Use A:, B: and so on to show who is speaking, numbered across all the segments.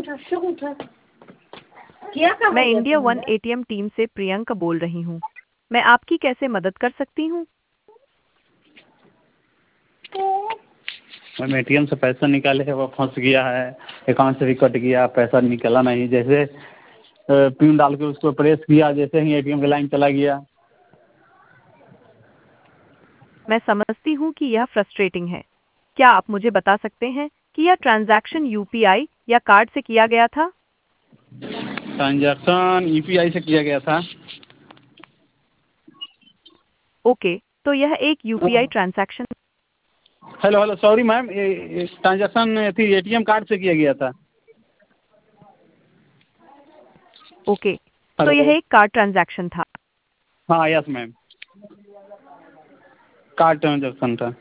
A: मैं India one ATM team से प्रियंका बोल रही हूँ। मैं आपकी कैसे मदद कर सकती हूँ?
B: मैम एटीएम से पैसा निकाले है, वो फंस गया है, अकाउंट से भी कट गया, पैसा निकला नहीं। जैसे पिन डाल के उसको प्रेस किया, जैसे ही एटीएम की लाइन चला गया।
A: मैं समझती हूँ कि यह फ्रस्ट्रेटिंग है। क्या आप मुझे बता सकते हैं कि यह ट्रांजैक्शन यूपीआई या कार्ड से किया गया था?
B: ट्रांजैक्शन यूपीआई से किया गया था।
A: ओके, तो यह एक UPI transaction.
B: Hello hello, sorry ma'am, ये ट्रांजैक्शन थी एटीएम कार्ड से किया गया था।
A: ओके, तो
B: हेलो।
A: यह एक कार्ड ट्रांजैक्शन था।
B: हाँ यस मैम, कार्ड ट्रांजैक्शन था।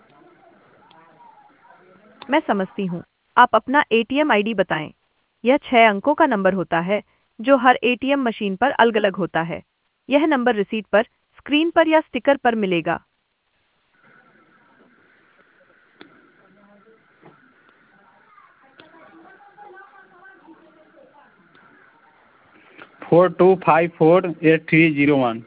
A: मैं समझती हूँ। आप अपना एटीएम आईडी बताएं। यह 6 अंकों का नंबर होता है जो हर एटीएम मशीन पर अलग-अलग होता है। यह नंबर रिसीट पर, स्क्रीन पर या स्टिकर पर मिलेगा।
B: 42548301।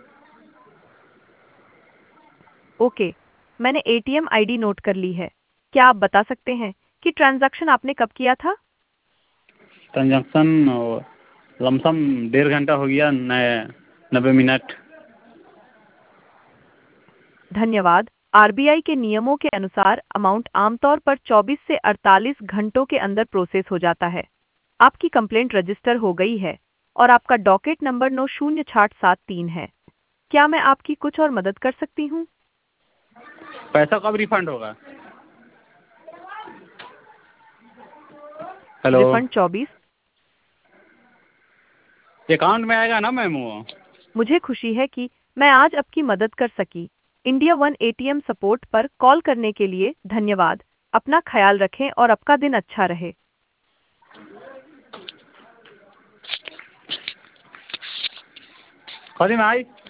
A: ओके, मैंने एटीएम आईडी नोट कर ली है। क्या आप बता सकते हैं कि ट्रांजैक्शन आपने कब किया था?
B: ट्रांजैक्शन लमसम 1.5 घंटा हो गया, 90 मिनट।
A: धन्यवाद। आरबीआई के नियमों के अनुसार अमाउंट आमतौर पर 24 से 48 घंटों के अंदर प्रोसेस हो जाता है। आपकी कंप्लेंट रजिस्टर हो गई है और आपका डॉकेट नंबर 906673 है। क्या मैं आपकी कुछ और मदद कर सकती हूँ?
B: पैसा कब रिफंड होगा? हेलो।
A: रिफंड 24।
B: अकाउंट में आएगा ना मैम वो?
A: मुझे खुशी है कि मैं आज आपकी मदद कर सकी। इंडिया वन एटीएम सपोर्ट पर कॉल करने के लिए धन्यवाद। अपना ख्याल रखें और आपका दिन अच्छा रहे।
B: कौन आई?